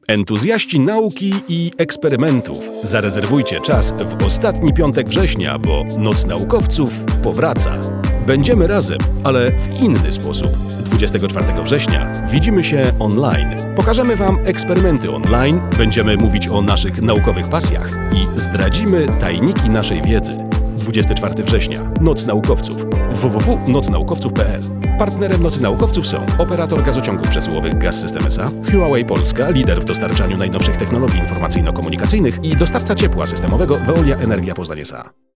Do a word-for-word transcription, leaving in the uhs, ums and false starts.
Entuzjaści nauki i eksperymentów, zarezerwujcie czas w ostatni piątek września, bo Noc Naukowców powraca. Będziemy razem, ale w inny sposób. dwudziestego czwartego września widzimy się online. Pokażemy Wam eksperymenty online, będziemy mówić o naszych naukowych pasjach i zdradzimy tajniki naszej wiedzy. dwudziestego czwartego września. Noc Naukowców. w w w kropka noc naukowców kropka p l. Partnerem Nocy Naukowców są operator gazociągów przesyłowych Gaz-System S A, Huawei Polska, lider w dostarczaniu najnowszych technologii informacyjno-komunikacyjnych i dostawca ciepła systemowego Veolia Energia Poznań S A.